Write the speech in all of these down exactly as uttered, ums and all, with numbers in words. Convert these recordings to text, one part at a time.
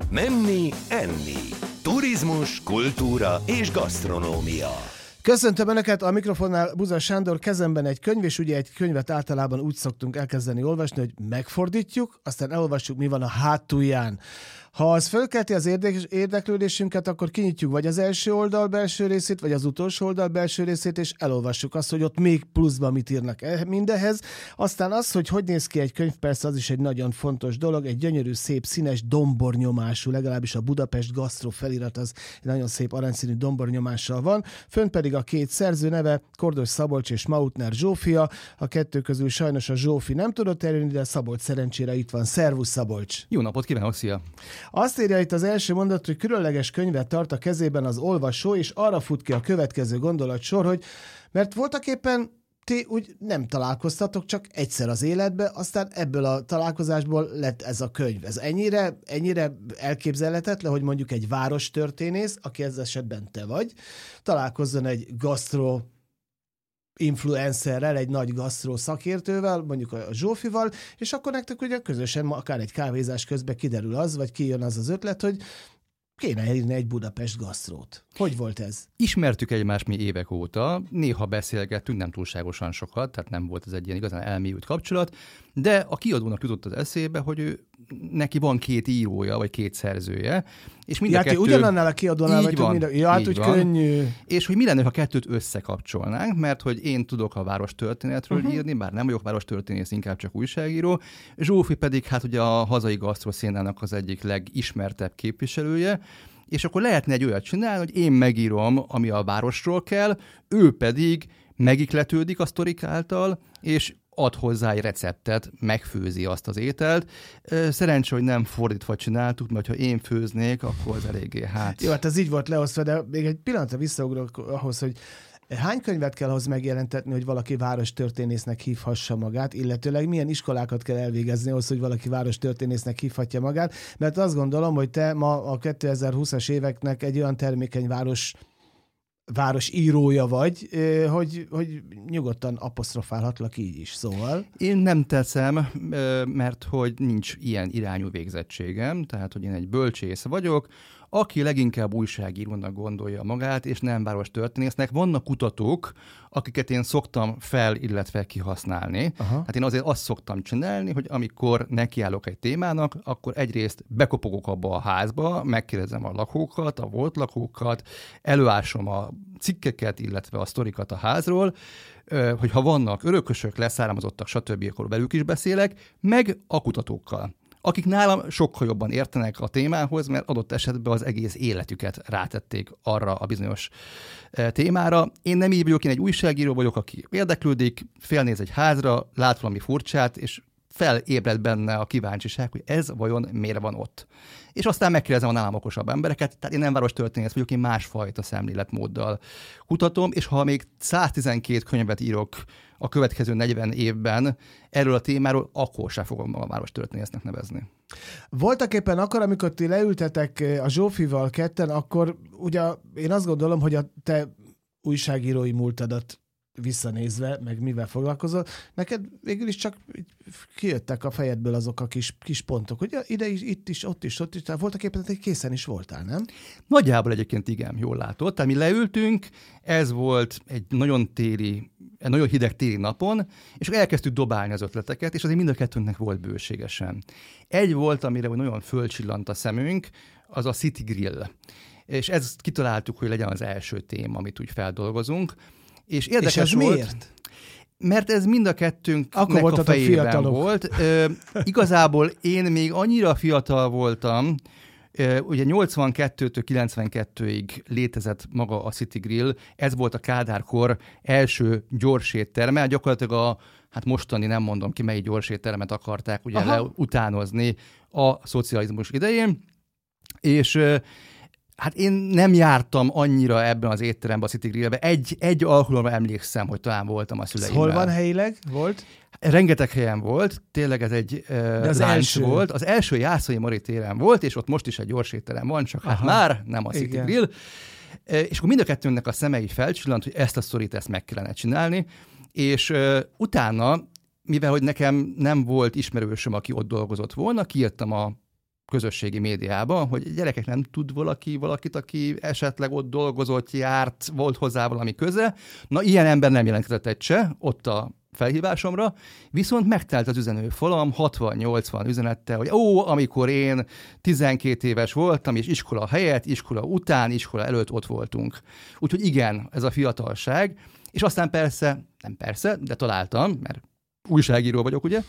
Menni, enni. Turizmus, kultúra és gasztronómia. Köszöntöm Önöket, a mikrofonnál Buzas Sándor, kezemben egy könyv, és ugye egy könyvet általában úgy szoktunk elkezdeni olvasni, hogy megfordítjuk, aztán elolvassuk, mi van a hátulján. Ha az fölkelti az érdeklődésünket, akkor kinyitjuk vagy az első oldal belső részét, vagy az utolsó oldal belső részét, és elolvassuk azt, hogy ott még pluszban mit írnak mindehhez. Aztán az, hogy hogy néz ki egy könyv, persze az is egy nagyon fontos dolog, egy gyönyörű, szép, színes dombornyomású, legalábbis a Budapest Gasztro felirat az egy nagyon szép aranyszínű dombornyomással van. Fönn pedig a két szerző neve, Kordos Szabolcs és Mautner Zsófia. A kettő közül sajnos a Zsófi nem tudott eljönni, de Szabolcs szerencsére itt van. Szervusz, Szabolcs! Jó napot kívánok, szia! Azt írja itt az első mondat, hogy különleges könyvet tart a kezében az olvasó, és arra fut ki a következő gondolatsor, hogy mert voltaképpen ti úgy nem találkoztatok csak egyszer az életbe, aztán ebből a találkozásból lett ez a könyv. Ez ennyire, ennyire elképzelhetetlen, hogy mondjuk egy várostörténész, aki ez esetben te vagy, találkozzon egy gasztro influencerrel, egy nagy gasztró szakértővel, mondjuk a Zsófival, és akkor nektek ugye közösen akár egy kávézás közben kiderül az, vagy kijön az az ötlet, hogy kéne írni egy Budapest gasztrót. Hogy volt ez? Ismertük egymást mi évek óta, néha beszélgettünk, nem túlságosan sokat, tehát nem volt ez egy ilyen igazán elmélyült kapcsolat, de a kiadónak jutott az eszébe, hogy ő, neki van két írója, vagy két szerzője, és mind a ja, kettő... ugyanannál a kiadónál vagytok, mind a... Ja, hát úgy van. Könnyű. És hogy mi lenne, ha kettőt összekapcsolnánk, mert hogy én tudok a várostörténetről uh-huh. írni, bár nem vagyok várostörténész, inkább csak újságíró, Zsófi pedig hát ugye a hazai gasztroszénának az egyik legismertebb képviselője, és akkor lehetne egy olyat csinálni, hogy én megírom, ami a városról kell, ő pedig megikletődik a sztorik által, és ad hozzá egy receptet, megfőzi azt az ételt. Szerencsé, hogy nem fordítva csináltuk, mert ha én főznék, akkor az eléggé hát... Jó, hát ez így volt leosztva, de még egy pillanatra visszaugrok ahhoz, hogy hány könyvet kell ahhoz megjelentetni, hogy valaki várostörténésznek hívhassa magát, illetőleg milyen iskolákat kell elvégezni ahhoz, hogy valaki várostörténésznek hívhatja magát, mert azt gondolom, hogy te ma a kétezer-húszas éveknek egy olyan termékeny város város írója vagy, hogy, hogy nyugodtan apostrofálhatlak így is, szóval. Én nem teszem, mert hogy nincs ilyen irányú végzettségem, tehát hogy én egy bölcsész vagyok, aki leginkább újságírónak gondolja magát, és nem várostörténésznek. Vannak kutatók, akiket én szoktam fel, illetve kihasználni. Aha. Hát én azért azt szoktam csinálni, hogy amikor nekiállok egy témának, akkor egyrészt bekopogok abba a házba, megkérdezem a lakókat, a volt lakókat, előásom a cikkeket, illetve a sztorikat a házról, hogy ha vannak örökösök, leszármazottak, stb., akkor velük is beszélek, meg a kutatókkal, akik nálam sokkal jobban értenek a témához, mert adott esetben az egész életüket rátették arra a bizonyos témára. Én nem így vagyok, én egy újságíró vagyok, aki érdeklődik, félnéz egy házra, lát valami furcsát, és felébred benne a kíváncsiság, hogy ez vajon miért van ott. És aztán megkérdezem a nálam okosabb embereket, tehát én nem várostörténész vagyok, én másfajta szemléletmóddal kutatom, és ha még száztizenkét könyvet írok a következő negyven évben erről a témáról, akkor sem fogom magam várostörténésznek nevezni. Voltak éppen akkor, amikor ti leültetek a Zsófival ketten, akkor ugye én azt gondolom, hogy a te újságírói múltadat visszanézve, meg mivel foglalkozol, neked végül is csak kijöttek a fejedből azok a kis, kis pontok, hogy ide is, itt is, ott is, ott is, tehát voltak éppen, hogy készen is voltál, nem? Nagyjából egyébként igen, jól látod. Tehát mi leültünk, ez volt egy nagyon téli, egy nagyon hideg téli napon, és elkezdtük dobálni az ötleteket, és azért mind a kettőnknek volt bőségesen. Egy volt, amire nagyon fölcsillant a szemünk, az a City Grill. És ezt kitaláltuk, hogy legyen az első téma, amit úgy feldolgozunk. És érdekes és ez volt, miért? Mert ez mind a kettőnknek akkor a fejében fiatalok. volt. Ö, igazából én még annyira fiatal voltam, ö, ugye nyolcvankettőtől kilencvenkettőig létezett maga a City Grill, ez volt a Kádár-kor első gyorsétterme, gyakorlatilag a, hát mostani nem mondom ki, mely gyorséttermet akarták ugye utánozni a szocializmus idején, és ö, hát én nem jártam annyira ebben az étteremben, a City Grillbe. Egy, egy alkalommal emlékszem, hogy talán voltam a szüleimmel. Hol van helyileg? Volt? Rengeteg helyen volt, tényleg ez egy uh, az első volt. Az első Jászai Mari téren volt, és ott most is egy gyors étterem van, csak hát már nem a City Igen. Grill. És akkor mind a kettőnknek a szemei felcsillant, hogy ezt a sztorit, ezt meg kellene csinálni, és uh, utána, mivel hogy nekem nem volt ismerősöm, aki ott dolgozott volna, kiírtam a közösségi médiában, hogy gyerekek, nem tud valaki valakit, aki esetleg ott dolgozott, járt, volt hozzá valami köze. Na, ilyen ember nem jelentkezett egy se, ott a felhívásomra, viszont megtelt az üzenőfalam hatvan-nyolcvan üzenettel, hogy ó, amikor én tizenkét éves voltam, és iskola helyett, iskola után, iskola előtt ott voltunk. Úgyhogy igen, ez a fiatalság, és aztán persze, nem persze, de találtam, mert újságíró vagyok, ugye,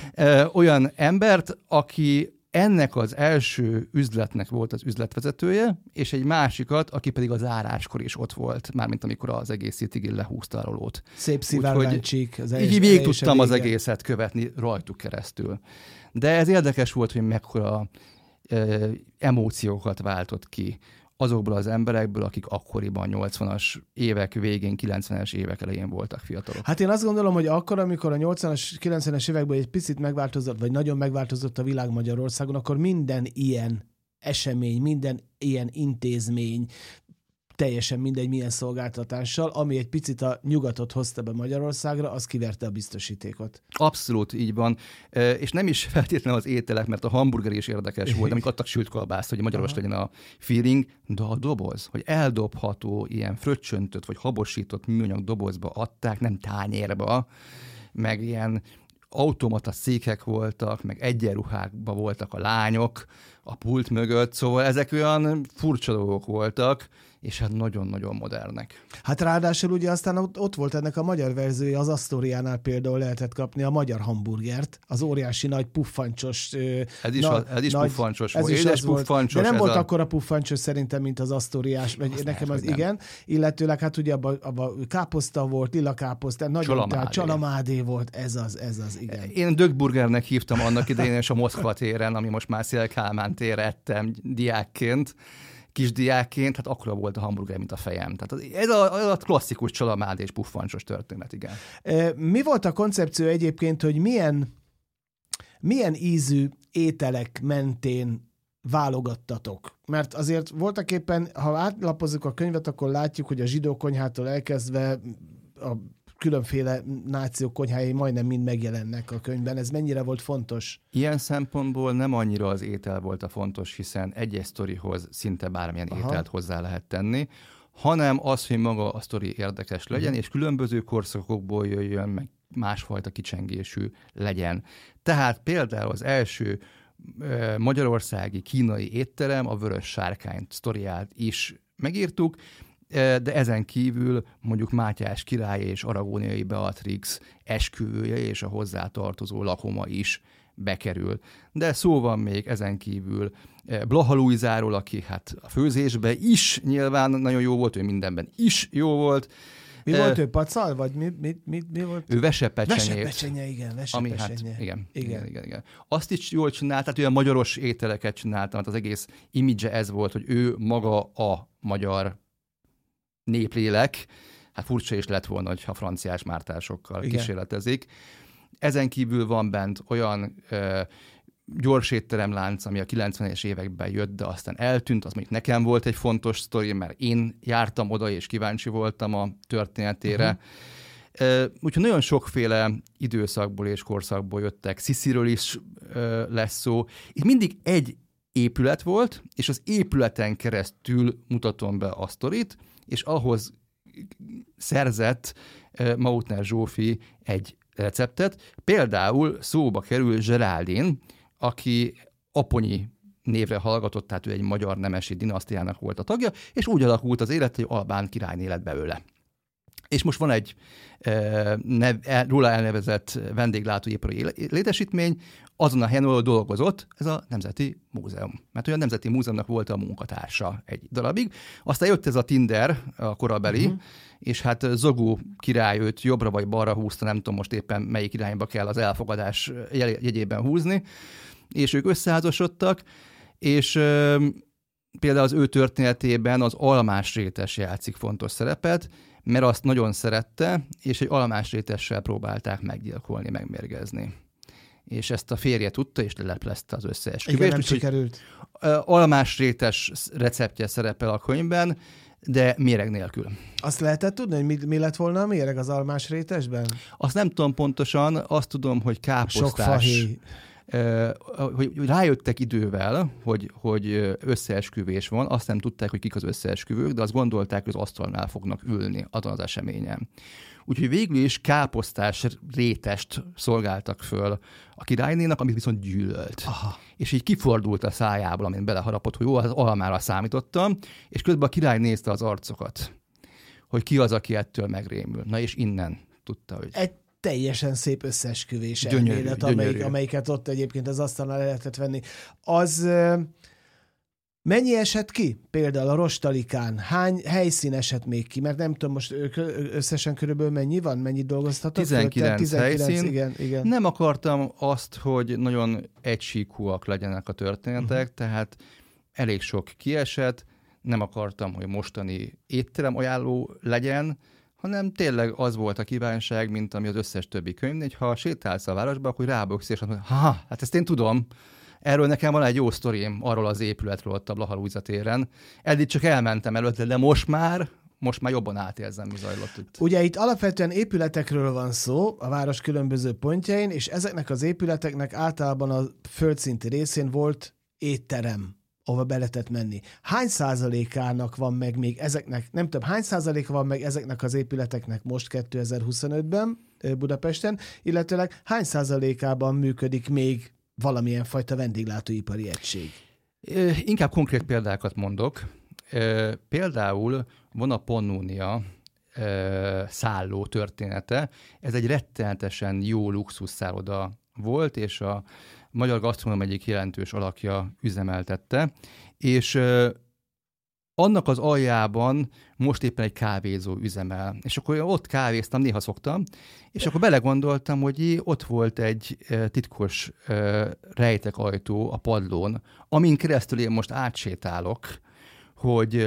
olyan embert, aki ennek az első üzletnek volt az üzletvezetője, és egy másikat, aki pedig az záráskor is ott volt, mármint amikor az egész City lehúzta a rolót. Szép szivárványcsík. Így végig tudtam az egészet követni rajtuk keresztül. De ez érdekes volt, hogy mekkora e, emóciókat váltott ki azokból az emberekből, akik akkoriban nyolcvanas évek végén, kilencvenes évek elején voltak fiatalok. Hát én azt gondolom, hogy akkor, amikor a nyolcvanas, kilencvenes években egy picit megváltozott, vagy nagyon megváltozott a világ Magyarországon, akkor minden ilyen esemény, minden ilyen intézmény, teljesen mindegy milyen szolgáltatással, ami egy picit a nyugatot hozta be Magyarországra, az kiverte a biztosítékot. Abszolút így van. És nem is feltétlenül az ételek, mert a hamburger is érdekes volt, amikor adtak sült kolbászt, hogy magyaros legyen a feeling, de a doboz, hogy eldobható ilyen fröccsöntött vagy habosított műanyag dobozba adták, nem tányérba, meg ilyen automata székek voltak, meg egyenruhákban voltak a lányok a pult mögött, szóval ezek olyan furcsa dolgok voltak, és hát nagyon-nagyon modernek. Hát ráadásul ugye aztán ott volt ennek a magyar verziója, az Astoriánál például lehetett kapni a magyar hamburgert, az óriási nagy puffancsos. Ez is, na, a, ez is nagy, puffancsos ez volt, is édes puffancsos. De nem volt a... akkora puffancsos szerintem, mint az Astoriás, vagy azt nekem lehet, az igen. Nem. Illetőleg hát ugye abban abba káposzta volt, lila káposzta, nagyon csalamádé. Tehát csalamádé volt, ez az, ez az, igen. Én Dögburgernek hívtam annak idején, és a Moszkva téren, ami most már Széll Kálmán térre ettem diákként, kisdiákként, hát akkora volt a hamburger, mint a fejem. Tehát ez a, a klasszikus csalamád és puffancsos történet, igen. Mi volt a koncepció egyébként, hogy milyen, milyen ízű ételek mentén válogattatok? Mert azért voltak éppen, ha átlapozzuk a könyvet, akkor látjuk, hogy a zsidó konyhától elkezdve a különféle nációk konyhái majdnem mind megjelennek a könyvben. Ez mennyire volt fontos? Ilyen szempontból nem annyira az étel volt a fontos, hiszen egy-egy sztorihoz szinte bármilyen Aha. ételt hozzá lehet tenni, hanem az, hogy maga a sztori érdekes legyen, uh-huh. és különböző korszakokból jöjjön, meg másfajta kicsengésű legyen. Tehát például az első ö, magyarországi kínai étterem, a Vörös Sárkány sztoriát is megírtuk, de ezen kívül mondjuk Mátyás király és Aragóniai Beatrix esküvője és a hozzátartozó lakoma is bekerül. De szó van még ezen kívül Blaha Lujzáról, aki hát a főzésben is nyilván nagyon jó volt, ő mindenben is jó volt. Mi volt ő, pacal, vagy mi, mi, mi, mi volt? Ő vesepecsenyét. Vesepecsenye, igen, vesepecsenye. Ami hát, igen, igen. Igen. Igen, igen. Azt is jól csinált, tehát olyan magyaros ételeket csináltam, hát az egész imidzse ez volt, hogy ő maga a magyar néplélek, hát furcsa is lett volna, hogyha franciás mártásokkal Igen. kísérletezik. Ezen kívül van bent olyan ö, gyors étteremlánc, ami a kilencvenes években jött, de aztán eltűnt, az mondjuk nekem volt egy fontos sztori, mert én jártam oda, és kíváncsi voltam a történetére. Uh-huh. Úgyhogy nagyon sokféle időszakból és korszakból jöttek. Szisziről is ö, lesz szó. Itt mindig egy épület volt, és az épületen keresztül mutatom be a sztorit, és ahhoz szerzett uh, Mautner Zsófi egy receptet. Például szóba kerül Geraldine, aki Aponyi névre hallgatott, tehát ő egy magyar nemesi dinasztiának volt a tagja, és úgy alakult az élet, hogy albán királyné lett belőle. És most van egy uh, nev, róla elnevezett vendéglátóipari létesítmény, azon a helyen, ahol dolgozott, ez a Nemzeti Múzeum. Mert olyan Nemzeti Múzeumnak volt a munkatársa egy darabig. Aztán jött ez a Tinder, a korabeli, uh-huh. és hát Zogó király őt jobbra vagy balra húzta, nem tudom most éppen melyik irányba kell az elfogadás jegyében húzni, és ők összeházasodtak, és euh, például az ő történetében az almásrétes játszik fontos szerepet, mert azt nagyon szerette, és egy almásrétessel próbálták meggyilkolni, megmérgezni. És ezt a férje tudta, és leleplezte az összeesküvést. Igen, nem sikerült. Almásrétes receptje szerepel a könyvben, de méreg nélkül. Azt lehetett tudni, hogy mi, mi lett volna a méreg az almásrétesben? Azt nem tudom pontosan, azt tudom, hogy káposztás. Sok fahéj. hogy rájöttek idővel, hogy, hogy összeesküvés van, azt nem tudták, hogy kik az összeesküvők, de azt gondolták, hogy az asztalnál fognak ülni azon az eseményen. Úgyhogy végül is káposztás rétest szolgáltak föl a királynénak, amit viszont gyűlölt. Aha. És így kifordult a szájából, amin beleharapott, hogy jó, az almára számítottam, és közben a király nézte az arcokat, hogy ki az, aki ettől megrémül. Na és innen tudta, hogy... Egy teljesen szép összeesküvés gyönyörű, elmélet, gyönyörű. Amelyik, amelyiket ott egyébként az asztalnál lehetett venni. Az mennyi esett ki? Például a Rostalikán. Hány helyszín esett még ki? Mert nem tudom, most összesen körülbelül mennyi van? Mennyit dolgoztatok? tizenkilenc helyszín. Igen, igen. Nem akartam azt, hogy nagyon egysíkúak legyenek a történetek, uh-huh. tehát elég sok kiesett. Nem akartam, hogy mostani étterem ajánló legyen, hanem tényleg az volt a kívánság, mint ami az összes többi könyv, hogy ha sétálsz a városba, akkor rábogsz, és azt mondod, ha, hát ezt én tudom. Erről nekem van egy jó sztorim, arról az épületről ott a Blaha Lujza téren. Eddig csak elmentem előtte, de most már, most már jobban átérzem, mi zajlott itt. Ugye itt alapvetően épületekről van szó a város különböző pontjain, és ezeknek az épületeknek általában a földszinti részén volt étterem, ahova be lehetett menni. Hány százalékának van meg még ezeknek, nem tudom, hány százaléka van meg ezeknek az épületeknek most kétezer-huszonötben Budapesten, illetőleg hány százalékában működik még valamilyen fajta vendéglátóipari egység? Inkább konkrét példákat mondok. Például van a Pannonia szálló története. Ez egy rettenetesen jó luxusszálloda volt, és a magyar gasztronóm egyik jelentős alakja üzemeltette, és annak az aljában most éppen egy kávézó üzemel. És akkor ott kávéztam, néha szoktam, és akkor belegondoltam, hogy ott volt egy titkos rejtek ajtó a padlón, amin keresztül én most átsétálok, hogy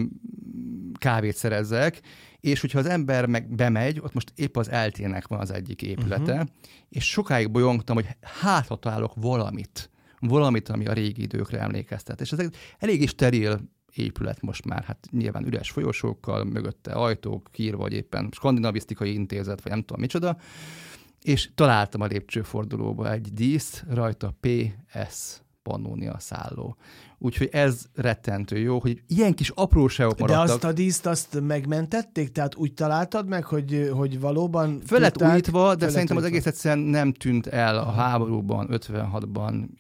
kávét szerezzek, és hogyha az ember meg bemegy, ott most épp az eltének van az egyik épülete, uh-huh. és sokáig bolyongtam, hogy hát ha találok valamit, valamit, ami a régi időkre emlékeztet. És ez egy elég steril épület most már, hát nyilván üres folyosókkal, mögötte ajtók, kiírva, vagy éppen skandinavisztikai intézet, vagy nem tudom micsoda, és találtam a lépcsőfordulóba egy díszt, rajta pé es Pannonia szálló. Úgyhogy ez rettentő jó, hogy ilyen kis apróságok maradtak. De azt a díszt, azt megmentették? Tehát úgy találtad meg, hogy, hogy valóban... Föl lett újítva, de szerintem az egész egyszerűen nem tűnt el a háborúban, ötvenhatban,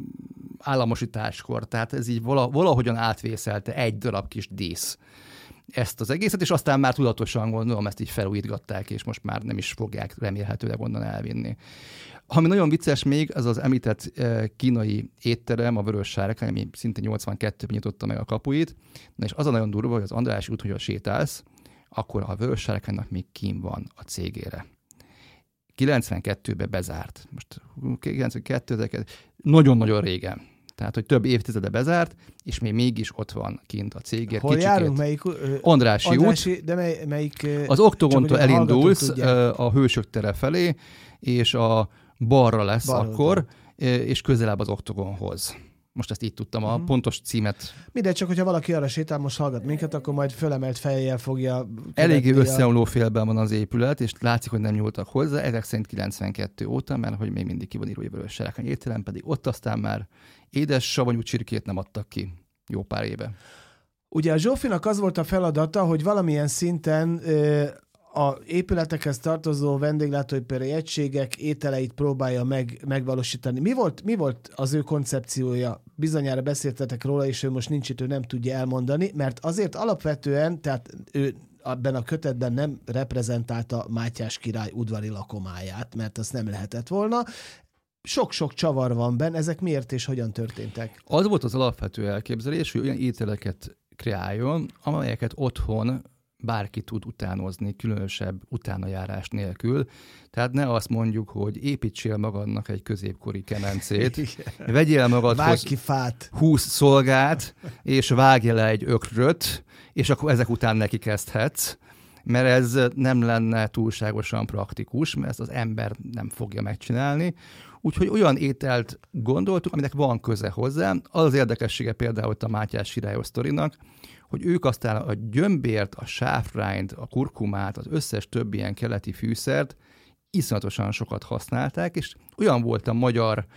államosításkor. Tehát ez így valahogyan átvészelte egy darab kis dísz ezt az egészet, és aztán már tudatosan gondolom, ezt így felújítgatták, és most már nem is fogják remélhetőleg onnan elvinni. Ami nagyon vicces még, az az említett kínai étterem, a Vörös Sárkány, ami szinte nyolcvankettőben nyitotta meg a kapuit. Na és az a nagyon durva, hogy az Andrássy út, hogyha sétálsz, akkor a Vörös Sárkánynak még kín van a cégére. kilencvenkettőben bezárt. Most kilencvenkettő, nagyon-nagyon régen. Tehát, hogy több évtizede bezárt, és még mégis ott van kint a cégért. Hol Kicsikét. járunk? Melyik? Andrássy, Andrássy út. De mely, melyik? Az Oktogontól elindulsz a Hősök tere felé, és a balra lesz balra akkor, után. És közelebb az Oktogonhoz. Most ezt így tudtam, a uh-huh. pontos címet. Mindegy, csak hogyha valaki arra sétál, most hallgat minket, akkor majd fölemelt fejjel fogja... Eléggé összeomló félben van az épület, és látszik, hogy nem nyúltak hozzá, ezek szerint kilencvenkettő óta, mert hogy még mindig ki van írva, hogy Vörös Sárkány étterem, pedig ott aztán már édes, savanyú csirkét nem adtak ki jó pár éve. Ugye a Zsófinak az volt a feladata, hogy valamilyen szinten... Ö, a épületekhez tartozó vendéglátóipari egységek ételeit próbálja meg, megvalósítani. Mi volt, mi volt az ő koncepciója? Bizonyára beszéltetek róla, és ő most nincs itt, ő nem tudja elmondani, mert azért alapvetően, tehát ő ebben a kötetben nem reprezentálta Mátyás király udvari lakomáját, mert azt nem lehetett volna. Sok-sok csavar van benne, ezek miért és hogyan történtek? Az volt az alapvető elképzelés, hogy olyan ételeket kreáljon, amelyeket otthon bárki tud utánozni, különösebb utánajárás nélkül. Tehát ne azt mondjuk, hogy építsél magadnak egy középkori kemencét, vegyél magadhoz húsz szolgát, és vágj le egy ökröt, és akkor ezek után neki kezdhetsz, mert ez nem lenne túlságosan praktikus, mert ezt az ember nem fogja megcsinálni. Úgyhogy olyan ételt gondoltuk, aminek van köze hozzá. Az az érdekessége például a Mátyás királyos sztorinak, hogy ők aztán a gyömbért, a sáfrányt, a kurkumát, az összes többi ilyen keleti fűszert iszonyatosan sokat használták, és olyan volt a magyar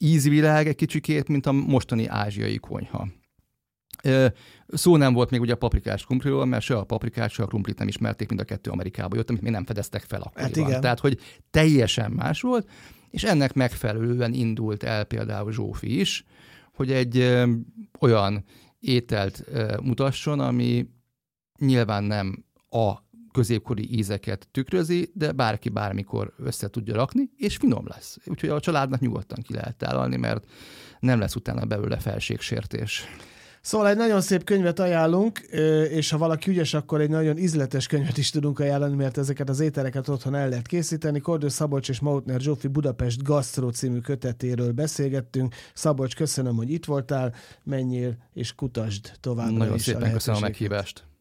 ízvilág egy kicsikét, mint a mostani ázsiai konyha. Szó nem volt még ugye a paprikás krumpliról, mert se a paprikát, se a krumplit nem ismerték, mind a kettő Amerikába jött, amit még nem fedeztek fel akkoriban. Hát tehát, hogy teljesen más volt, és ennek megfelelően indult el például Zsófi is, hogy egy ö, olyan ételt ö, mutasson, ami nyilván nem a középkori ízeket tükrözi, de bárki bármikor össze tudja rakni, és finom lesz. Úgyhogy a családnak nyugodtan ki lehet tálalni, mert nem lesz utána belőle felségsértés. Szóval egy nagyon szép könyvet ajánlunk, és ha valaki ügyes, akkor egy nagyon ízletes könyvet is tudunk ajánlani, mert ezeket az ételeket otthon el lehet készíteni. Kordő Szabolcs és Mautner Zsófi Budapest Gasztró című kötetéről beszélgettünk. Szabolcs, köszönöm, hogy itt voltál, menjél és kutasd tovább. Nagyon szépen köszönöm a meghívást.